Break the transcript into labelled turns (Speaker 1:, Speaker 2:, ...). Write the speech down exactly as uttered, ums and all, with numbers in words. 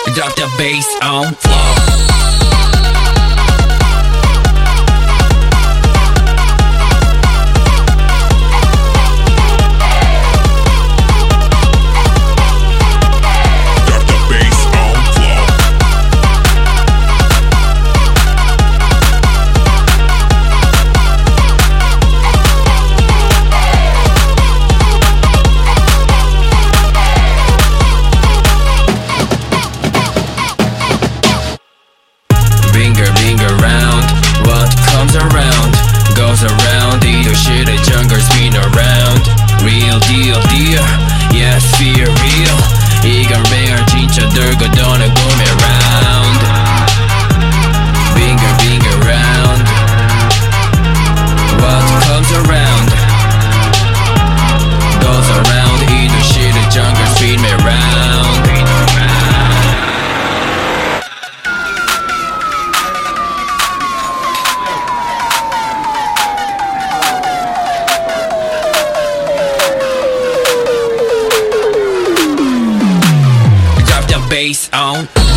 Speaker 1: Drop the bass on floor. Finger, finger round, what comes around goes around. 이도 shit 의 jungle spin around. Real deal, deal, yes, feel real. 이건 rare, 진짜 들고 도는 꿈의 round. Finger, finger round, what comes around goes around. 이도 shit 의 jungle spin around. Bass on